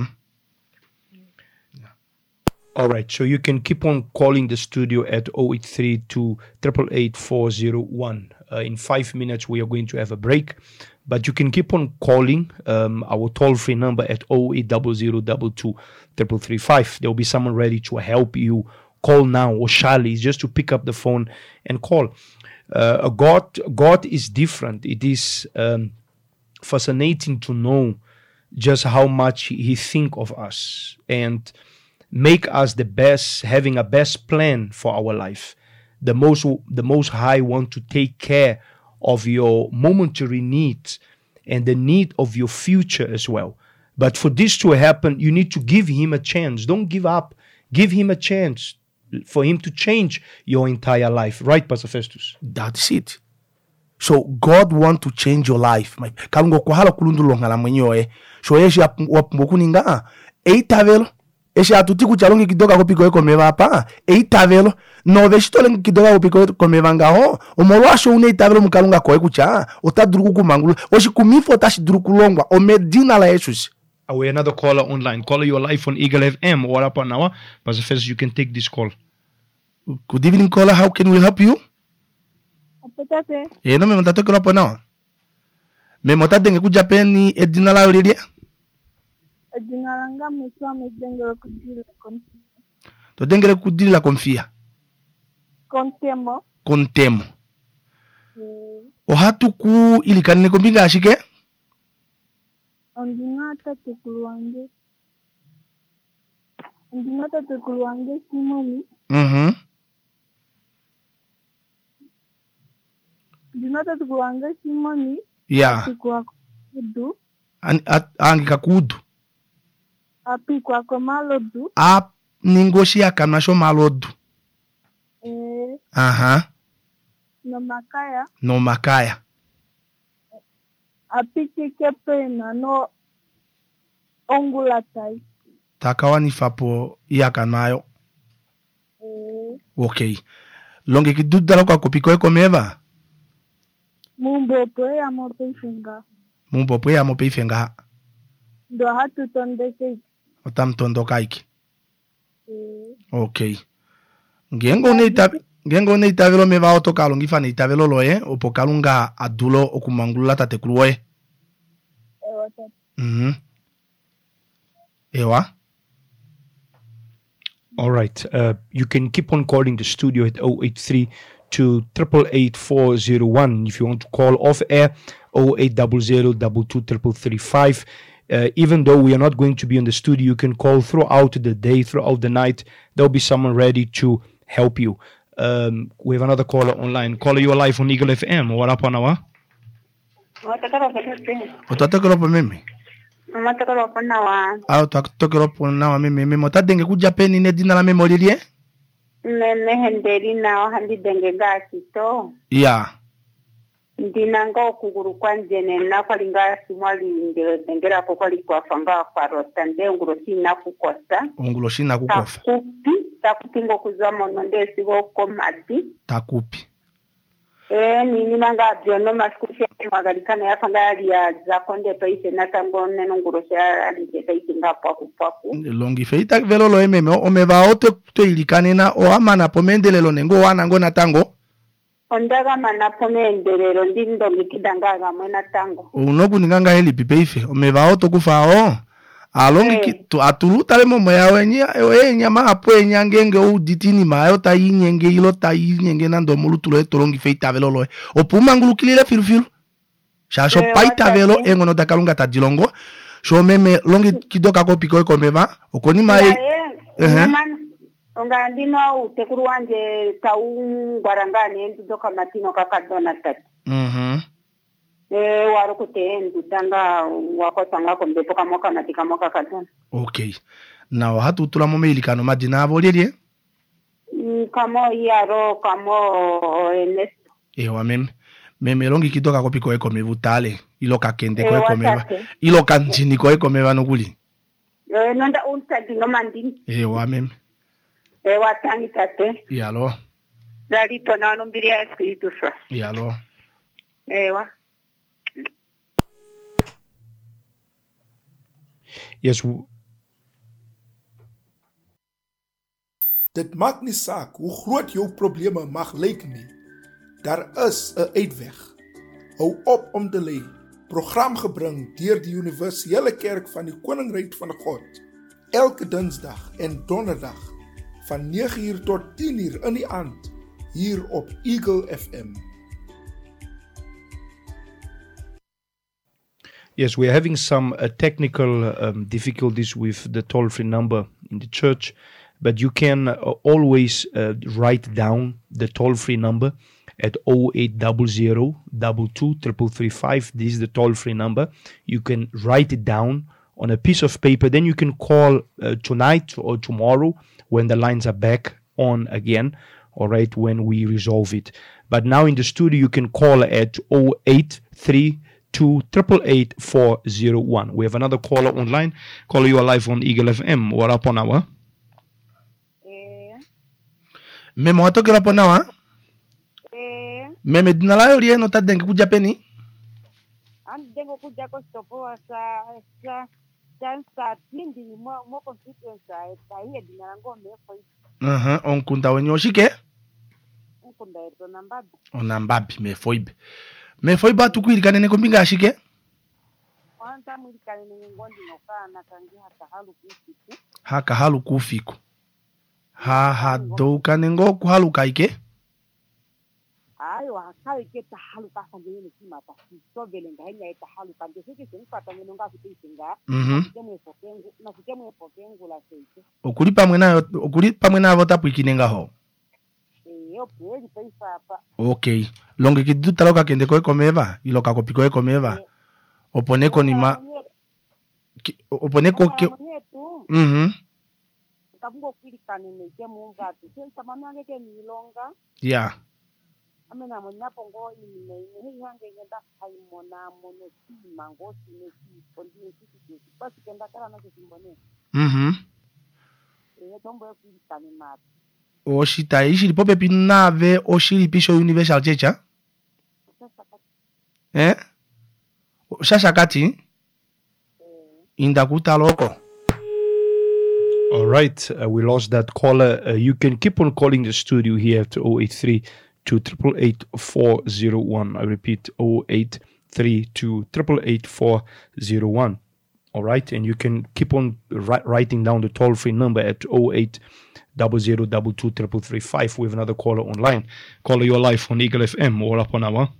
All right, so you can keep on calling the studio at 083-288-401. In 5 minutes, we are going to have a break, but you can keep on calling our toll-free number at 0800223335. There will be someone ready to help you. Call now, or Charlie, just to pick up the phone and call. God is different. It is fascinating to know just how much He think of us and make us the best, having a best plan for our life. The most High want to take care of your momentary needs and the need of your future as well. But for this to happen, you need to give Him a chance. Don't give up. Give Him a chance for Him to change your entire life. Right, Pastor Festus? That's it. So God want to change your life. Kalungo kwa hala kulundulonga la mwenyewe. So yeshi wapungokuninga. Eitavelo. Eshi atutiku chalongi kidoga kopiko eko meva hapa. Eitavelo. No veshitolengi kidoga kopiko eko meva ngaho. Omorwasho une eitavelo mukalunga kwa ekucha. Otadruku kumangulu. Oshi kumifo tashi drukulongwa. Omedina la Jesus. We another caller online. Caller, your life on Eagle FM. What up now? Pastor Festus, you can take this call. Good evening, caller. How can we help you? No me montate ko lapo na. Me montate nge kuja peni edina la oliria. Edina langa meswa medengere kudila konfia. To dengere kudila konfia. Contemo. O hatu ku ilikanne kombinga ashike? Ondinata tekuluange simoni. Dinata tukuanga simoni. Yeah. Tukua kudu. Angika kudu. Api kwa komalodu. Ningoshi akanasho malodu. No makaya. Api kikepena no ongulatai. Takawa ni fapo iakanayo. Okay. Longe kidudala kwa kopiko eko meva. Mumbo pwe amo peifenga. Ndo hatu tondeke. Otam tondoka iki. Okay. Ngengo ne itavelo meva otokalo ngifa ne itavelo loe opokalunga adulo okumangulula tatekuluwe. Ewa. All right. You can keep on calling the studio at 083-288-401. If you want to call off air, 0800-223335. Even though we are not going to be in the studio, you can call throughout the day, throughout the night. There'll be someone ready to help you. We have another caller online. Caller, you are live on Eagle FM. What up, Anawa? Mimi motadenge kuja peni ne dina la memorilie? Meme henderi na handi denge gasito. Yeah. Ndinanga okuguru kwanjene nakwalinga simwali ndengera ko kwali kwafanga kwa rotande ngurosina kukosta. Ngurosina kukofa. Takupi ngo kuzama ndesi go komadi. Takupi. Nini manga byono maskufi magalikana yafanga ya zakonde paise natambone ngurosha alije paise ngapo kwaku. Longi feita velo lo ememe omeva ote to ilikane na o amana pomendelelo nengo wana ngo natango. Ondaga mana pomendelelo ndindo ngikidanga gamwe natango. Unoku ninganga heli pipeife omeva oto kufao. Alongi atuluta le momo ya wenye mapo enyangenge uditini mayo ta yinyenge ilo ta yinyenge nando mulutulo etolongi feita velo loe opuma ngulukilile filu shasho paita velo engono takalunga tadilongo sho meme longi kidoka ko piko ko meva okoni mai onga ndino utekuru wanje taungwarangane ndoka matino kakadona tati warukute ndutanga wakosanga kombepo kamoka natika moka kadona. Okay. Now hatu tula momelikano madina abolelie? Kamo yaro kamo Ernesto. Ewa meme longi kidoka kopiko eko mevutale iloka kende ko eko meva iloka njini ko eko meva nokuli. Nonda unta dino mandini. Ewa meme Ewa tangi tate. Yalo. Dalito na numbiria Espiritu Santo. Yalo. Ewa. Yes. Dit maak nie saak hoe groot jou probleme mag lyk nie. Daar is 'n uitweg. Hou op om te lê. Program gebring deur die Universele Kerk van die Koninkryk van God. Elke Dinsdag en Donderdag van 9:00 tot 10:00 in die aand hier op Eagle FM. Yes, we're having some technical difficulties with the toll-free number in the church, but you can always write down the toll-free number at 0800 22 335. This is the toll-free number. You can write it down on a piece of paper. Then you can call tonight or tomorrow when the lines are back on again, all right, when we resolve it. But now in the studio, you can call at 083 2888401. We have another caller online. Caller, you are live on Eagle FM. What up on our? Memo atokera hapo nawa? Meme dinalayo lieno tadengi kuja peni? Dengo kuja ko stopo sa tindi mo constituency hiyo dinalango mefo. Onkunda wenyo shike? Onkunda eto nambabi. Onambabi mefoibe. Mefoiba tukwirikane ne kombinga ashike? Wanta mwirikane ne ngondi nokana kangi halu kufiku. Haka halu kufiku. Ha douka nengo kuhaluka ike? Ayo hakali keta haluka sanjeni ne kimata. So belenga henya eta haluka ndeseke senipata ngenonga kutinga. Nasikemu epokengu la seite. Okulipa mwena vota puikinenga ho. Okay. Longe kiduta loka kende koe komeva, iloka kopiko komeva. Oponeko ni ma oponeko ke Kabungo kulikane ne jemu ngatu. Sensa mamange ke milonga. Yeah. Amena mona pongo ni hange ngenda haimona mono si mango si ne si kondi si pasi kenda kala na simbone. Tombo kulikane ma. Oshita ishiri pope pinave oshiri pisho universal checha? Shashakati? Indakuta loko. All right, we lost that caller. You can keep on calling the studio here at 083 2888401. I repeat, 083 2888401. All right, and you can keep on writing down the toll-free number at 0800223335. We have another caller online. Caller, you're live on Eagle FM. What up on our?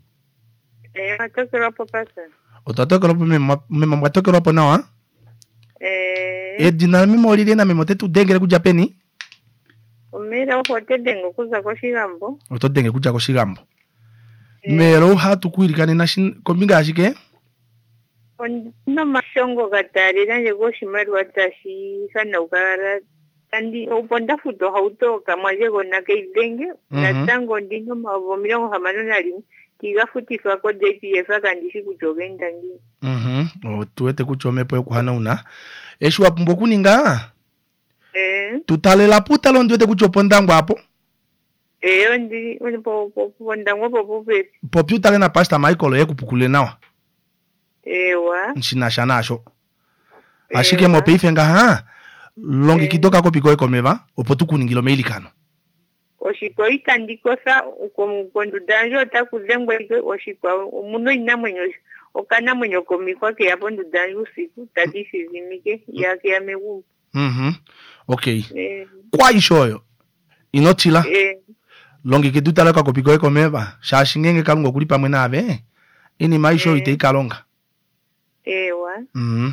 Edina memori lena memote tu dengere kuja peni? Umira ufote dengo kuza kwa shigambo. Otodenge kuja kwa shigambo. Mero hatu kuirikane na kombinga ashike? No mashongo gatari nanje goshimari watashi sana ugara kandi uponda futo hautoka mwajego na keidenge na tango ndino mavomiro hamano nali kiga futi fako JPF kandi shikujogenda ndi. Tuwete kuchomepo kuhana una. Eshu wapumbo kuninga? Tutale la puta lo ndiwete kuchopondangu hapo? Ndi pondangu popo pepe. Popi utale na pasta Michael ye kupukule nawa? Ewa. Nshinashanasho. Ashike mope ifenga longi kidoka kopiko komeva opotu kuningilo meilikano. Oshiko itandikosa ukondudanjo takuzengwa oshiko umuno inamwenyo okana mwenyo komikwa ke yapondudanjo siku tadisi zimike yake yamewu. Okay. Kwa ishoyo inotila longi kiduta leka kopiko komeva shashingenge kalungo kulipa mwenave ini maisho ite ikalonga. Ewa.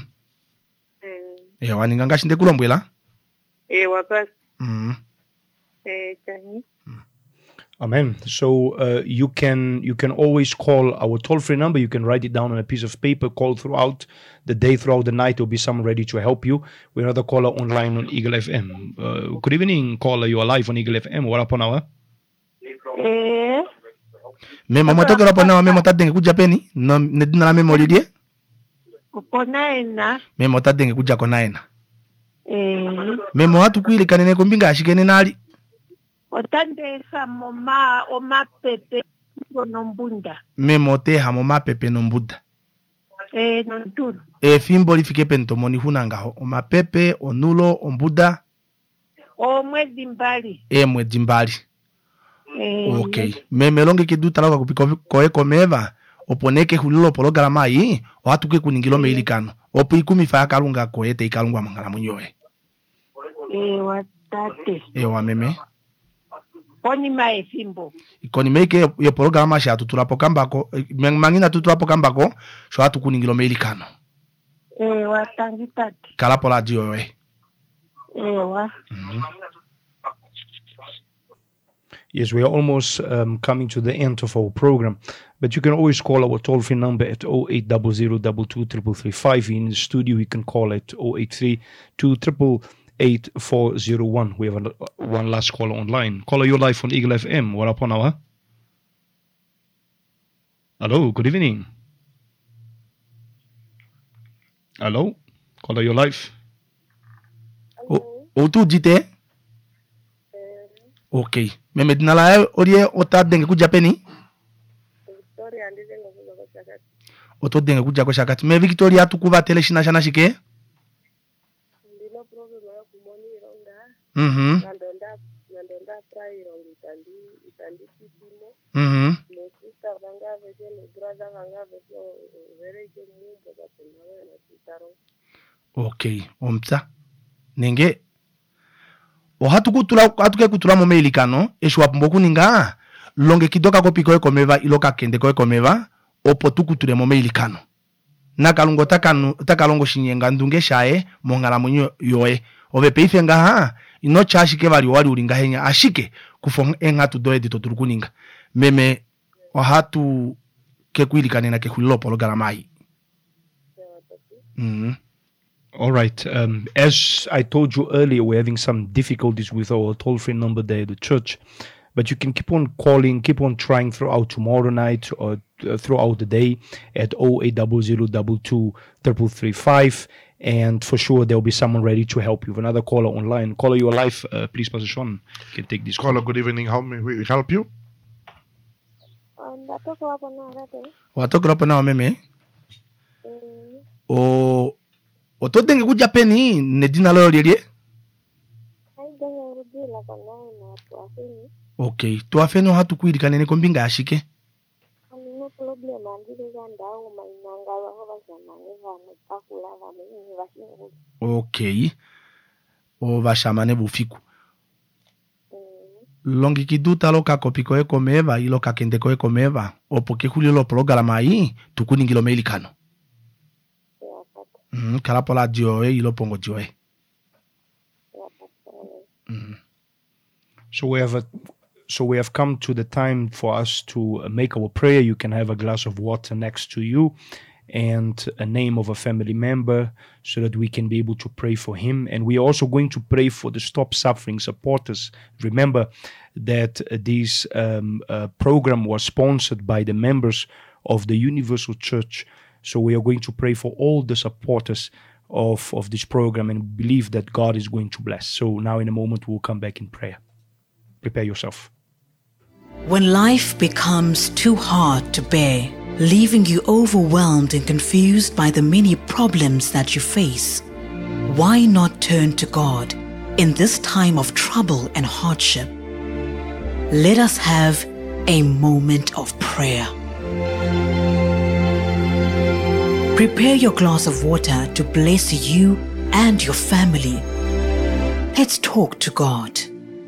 Ewa ninganga shinde kulombwela? Ewa pas. Amen. So you can always call our toll-free number. You can write it down on a piece of paper, call throughout the day, throughout the night. There'll be someone ready to help you. We're another caller online on Eagle FM. Good evening, caller. You are live on Eagle FM. What up on our? Memo motoka hapo na memo tadenge kuja peni? No nedina la memo lidie? Uponaena. Memo tadenge kuja konaena. memo hatukuilikanene kombinga ashikene nali otandesa moma omapepe gonombunda memo teha momapepe nombuda nontulu fimbo lifike pentomoni hunangaho omapepe onulo ombuda omwezi mbali mwezi mbali okay meme longe kidutala kupika koe komeva oponeke hulilo pologala mai ohatuke kuningilo meilikano opo ikumi fa kalunga koe te ikalungwa mangala munyoe watate wa meme Poni mae fimbo. Ikoni meke yo programa sha tutulapo kambako mangina tutulapo kambako sho hatu kuningilo meilikano. Watangitati. Kalapo la dio we. Wa. Yes, we are almost coming to the end of our program, but you can always call our toll-free number at 0800223335. In the studio, you can call at 083-288-401. We have one last caller online. Caller, you're live on Eagle FM. What up on our? Hello, good evening. Hello, caller, you're live. Tu jite? Okay. Meme dinala orie ota denge ku Japani? Victoria ndizenga kuja kwa shakati. Oto denge kuja kwa shakati. Me Victoria tukuva tele shina shana shike? Ndino problem ya kumoni ronda. Nandonda prai ronda itandi kitimo. Le sister vanga vese le brother vanga vese vere ke mumbo za kunawe na kitaro. Okay. Omta. Nenge hatuke kutula mo meilikano esho apumboku ninga longe kidoka ko piko ekomeva iloka kende ko ekomeva opo tukutule mo meilikano nakalungo takalongo shinyenga ndunge shae mongala munyo yoe ove peifenga ha ino chashike bali wali ulinga henya ashike kufong enga tudoe ditotulukuninga meme ohatu ke kuilikane na ke hulilo pologala mai. All right. As I told you earlier, we're having some difficulties with our toll-free number there at the church. But you can keep on calling, keep on trying throughout tomorrow night or throughout the day at 0800223335. And for sure, there'll be someone ready to help you. Another caller online. Caller, you are live. Please, Pastor Sean, you can take this caller. Good evening. How may we help you? Watoka hapo na meme. Otodenge ku Japani ne dina lo lilie? Okay, to afeno hatu kuilikane ne kombinga ashike. No problem andile ndao mainanga baho bashamane bamwe akula bamwe bashingo. Okay. O bashamane bufiku. Longi kiduta loka kopiko ekomeva iloka kendeko ekomeva opoke hulilo programa hii tukuningilo meilikano. Kalapola joe ilo pongo joe. So we have come to the time for us to make our prayer. You can have a glass of water next to you and a name of a family member so that we can be able to pray for him. And we are also going to pray for the Stop Suffering supporters. Remember that this program was sponsored by the members of the Universal Church. So we are going to pray for all the supporters of this program and believe that God is going to bless. So now in a moment we'll come back in prayer. Prepare yourself. When life becomes too hard to bear, leaving you overwhelmed and confused by the many problems that you face, why not turn to God in this time of trouble and hardship? Let us have a moment of prayer. Prepare your glass of water to bless you and your family. Let's talk to God.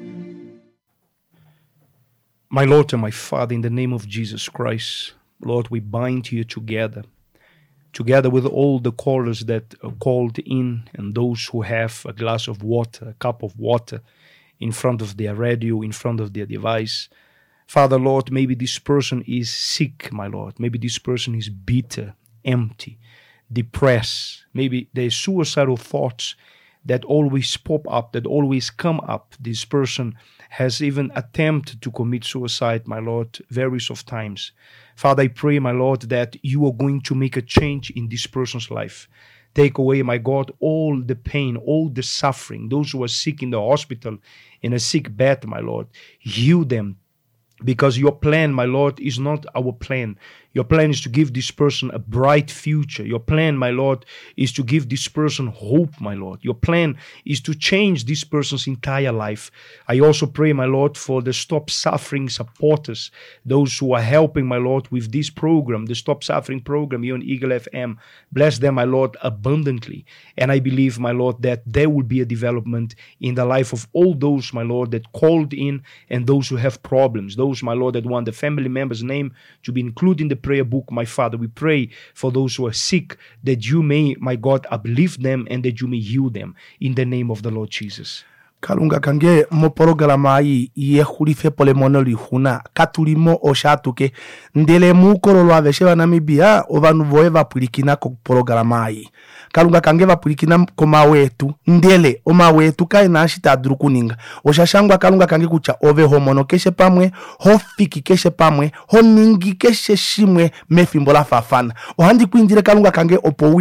My Lord and my Father, in the name of Jesus Christ, Lord, we bind you together with all the callers that are called in and those who have a glass of water, a cup of water in front of their radio, in front of their device. Father, Lord, maybe this person is sick, my Lord. Maybe this person is bitter, empty, depressed. Maybe there's suicidal thoughts that always pop up, that always come up. This person has even attempted to commit suicide, my Lord, various of times. Father, I pray, my Lord, that you are going to make a change in this person's life, Take away, my God, all the pain, all the suffering. Those who are sick in the hospital, in a sick bed, my Lord, heal them. Because your plan, my Lord, is not our plan. Your plan is to give this person a bright future. Your plan, my Lord, is to give this person hope, my Lord. Your plan is to change this person's entire life. I also pray, my Lord, for the Stop Suffering supporters, those who are helping, my Lord, with this program, the Stop Suffering program here on Eagle FM. Bless them, my Lord, abundantly. And I believe, my Lord, that there will be a development in the life of all those, my Lord, that called in and those who have problems, those, my Lord, that want the family member's name to be included in the prayer book, my Father. We pray for those who are sick, that you may, my God, uplift them and that you may heal them in the name of the Lord Jesus. Kalunga kange mo programa ai ye hulife pole monoli huna katulimo oshatuke ndele mukoro lwa vesheva Namibia ovanu voeva pulikina ko programa ai Kalunga kange vapulikina koma wetu ndele oma wetu kai nashita drukuninga oshashangwa Kalunga kange kucha ove homono keshe pamwe hofiki keshe pamwe honingi keshe shimwe mefimbola fafana ohandi kuindire Kalunga kange opo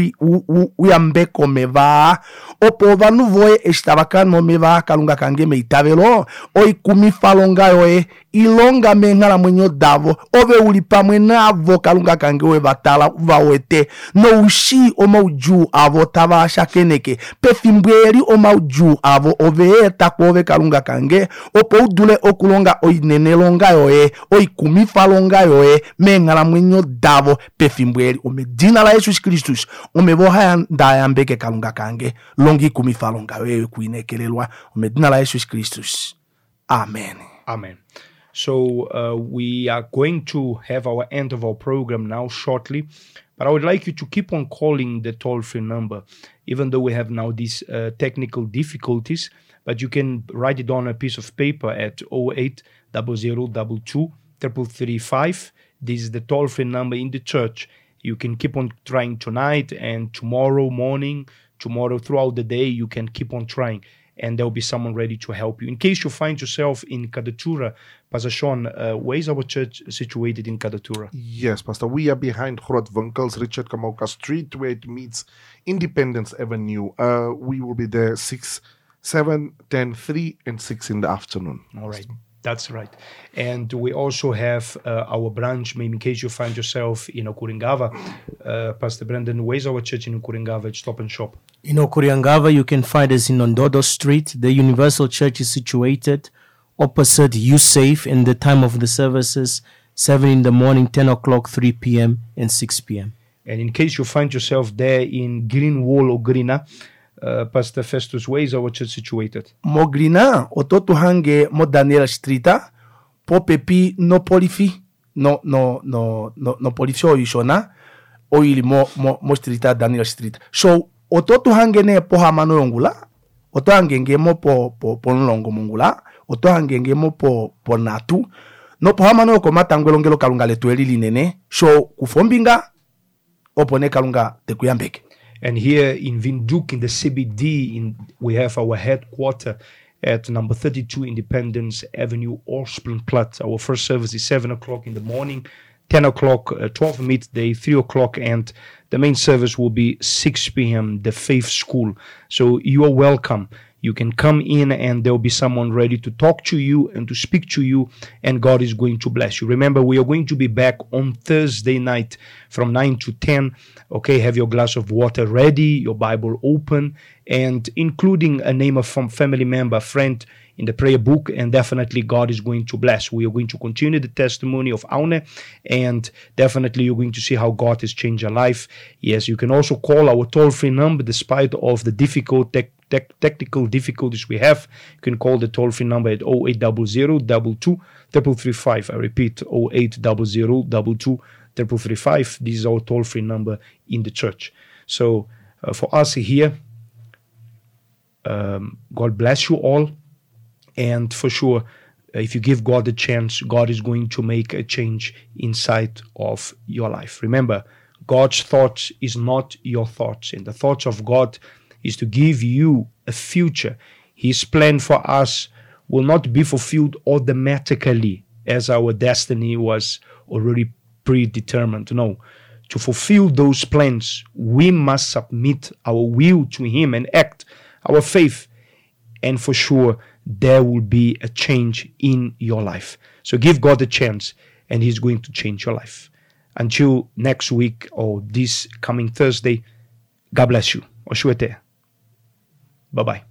uyambeko meva opo vanu voe eshtabakano meva Kalunga kange meitavelo oi kumifalonga yoe ilonga mengala mwenyo davo ove uli pamwe navo Kalunga kange we batala vawete no ushi oma uju avo tava shakeneke pefimbweri oma uju avo ove takwove Kalunga kange opo udule okulonga oi nenelonga yoe oi kumifalonga yoe mengala mwenyo davo pefimbweri omedina la Jesus Christus omevoha ndayambeke Kalunga kange longi kumifalonga yoe kuinekelelwa omedina la Jesus Christus. Amen. Amen. So we are going to have our end of our program now shortly, but I would like you to keep on calling the toll-free number, even though we have now these technical difficulties, but you can write it on a piece of paper at 080022 3335. This is the toll-free number in the church. You can keep on trying tonight and tomorrow morning, tomorrow throughout the day, you can keep on trying. And there will be someone ready to help you. In case you find yourself in Kadatura, Pastor Sean, where is our church situated in Kadatura? Yes, Pastor. We are behind Grootwinkels, Richard Kamauka Street, where it meets Independence Avenue. We will be there 6, 7, 10, 3, and 6 in the afternoon. All right. That's right. And we also have our branch, maybe in case you find yourself in Okuringava. Pastor Brendan, where's our church in Okuringava at Stop and Shop? In Okuringava, you can find us in Ondodo Street. The Universal Church is situated opposite USAFE in the time of the services, 7 in the morning, 10 o'clock, 3 p.m., and 6 p.m. And in case you find yourself there in Greenwall or Grina, Pastor Festus, where is our church situated? Mo Grina, ototu hange mo Daniel Streeta, po pepi no polifi, no polifi o ishona, o ili mo streeta Daniel Street. So, ototu hange ne po hamano yongula, oto hange nge mo po nlongo mongula, oto hange nge mo po natu, no po hamano yoko matangwelongelo Kalunga letueli linene, so kufombinga, opone Kalunga tekuyambeke. And here in Windhoek, in the CBD, we have our headquarters at number 32 Independence Avenue, Orspelplat. Our first service is 7 o'clock in the morning, 10 o'clock, 12 midday, 3 o'clock, and the main service will be 6 p.m., the Faith School. So you are welcome. You can come in and there will be someone ready to talk to you and to speak to you, and God is going to bless you. Remember, we are going to be back on Thursday night from 9 to 10. Okay, have your glass of water ready, your Bible open, and including a name of family member, friend in the prayer book, and definitely God is going to bless. We are going to continue the testimony of Aune, and definitely you're going to see how God has changed your life. Yes, you can also call our toll-free number despite of the difficult technical difficulties we have. You can call the toll-free number at 0800 22 3335. I repeat, 0800 22 3335. This is our toll-free number in the church. So for us here, God bless you all. And for sure, if you give God a chance, God is going to make a change inside of your life. Remember, God's thoughts is not your thoughts. And the thoughts of God is to give you a future. His plan for us will not be fulfilled automatically as our destiny was already predetermined. No. to fulfill those plans, we must submit our will to Him and act our faith. And for sure, there will be a change in your life. So give God a chance, and He's going to change your life. Until next week or this coming Thursday, God bless you. Oshuete. Bye-bye.